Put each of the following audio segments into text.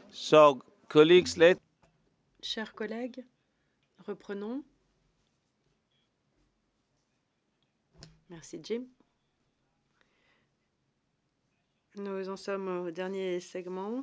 So, colleagues, Chers collègues, reprenons. Merci Jim. Nous en sommes au dernier segment.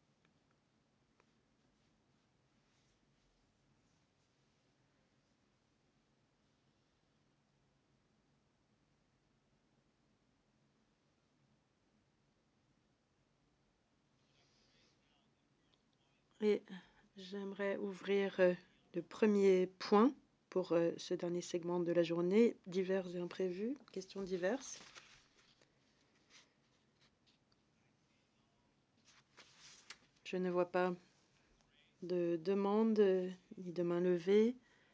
Et j'aimerais ouvrir le premier point pour ce dernier segment de la journée, divers et imprévus, questions diverses. Je ne vois pas de demande ni de main levée.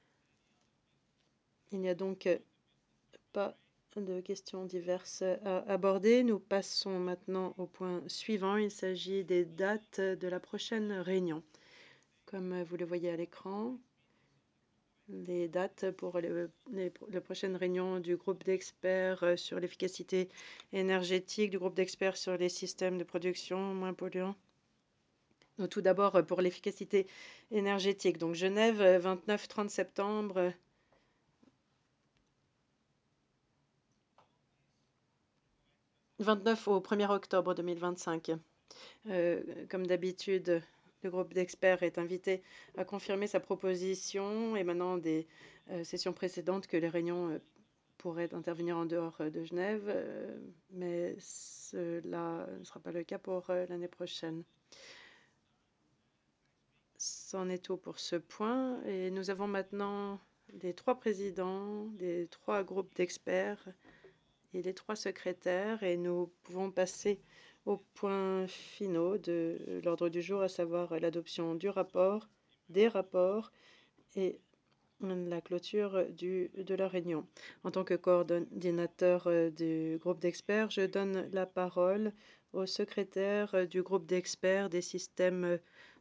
Il n'y a donc pas de questions diverses à aborder. Nous passons maintenant au point suivant. Il s'agit des dates de la prochaine réunion. Comme vous le voyez à l'écran, les dates pour la prochaine réunion du groupe d'experts sur l'efficacité énergétique, du groupe d'experts sur les systèmes de production moins polluants. Tout d'abord, pour l'efficacité énergétique. Donc, Genève, 29-30 septembre. 29 au 1er octobre 2025. Comme d'habitude, le groupe d'experts est invité à confirmer sa proposition émanant des sessions précédentes que les réunions pourraient intervenir en dehors de Genève, mais cela ne sera pas le cas pour l'année prochaine. C'en est tout pour ce point. Et nous avons maintenant les 3 présidents des 3 groupes d'experts et les 3 secrétaires. Et nous pouvons passer aux points finaux de l'ordre du jour, à savoir l'adoption du rapport, des rapports et la clôture de la réunion. En tant que coordinateur du groupe d'experts, je donne la parole au secrétaire du groupe d'experts des systèmes